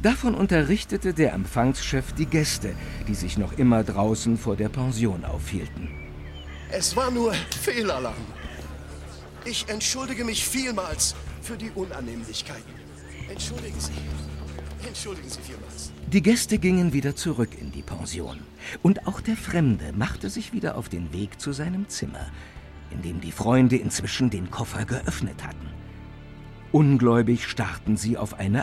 Davon unterrichtete der Empfangschef die Gäste, die sich noch immer draußen vor der Pension aufhielten. Es war nur Fehlalarm. Ich entschuldige mich vielmals für die Unannehmlichkeiten. Entschuldigen Sie vielmals. Die Gäste gingen wieder zurück in die Pension. Und auch der Fremde machte sich wieder auf den Weg zu seinem Zimmer, in dem die Freunde inzwischen den Koffer geöffnet hatten. Ungläubig starrten sie auf eine